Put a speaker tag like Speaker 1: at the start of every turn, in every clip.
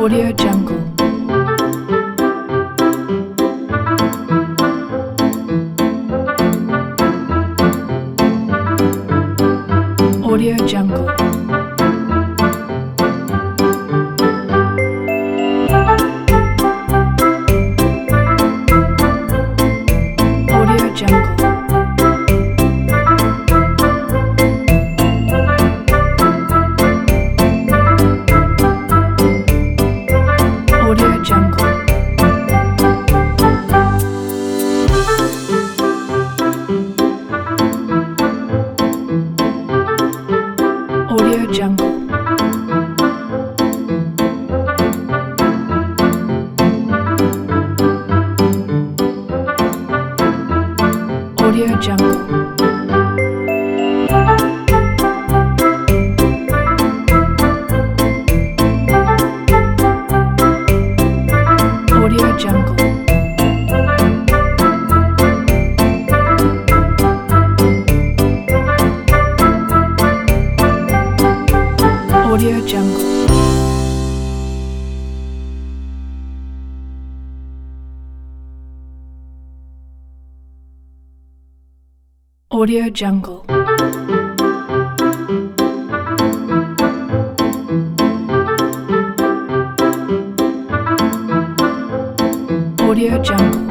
Speaker 1: Audio Jungle. Audio Jungle. Audio Jungle. Audio Jungle. Audio Jungle. Audio Jungle. Audio Jungle. Audio Jungle. Audio Jungle. Audio Jungle.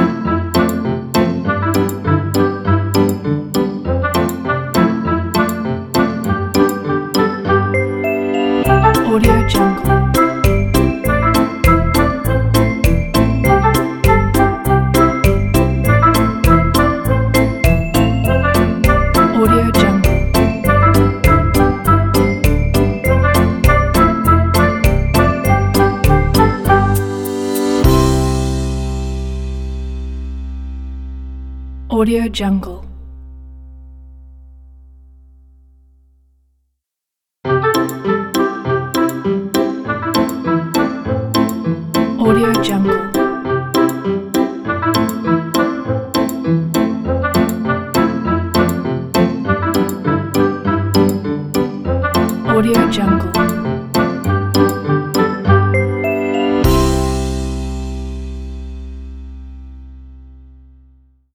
Speaker 1: Audio Jungle. Audio Jungle. Audio Jungle. Audio Jungle. Audio Jungle.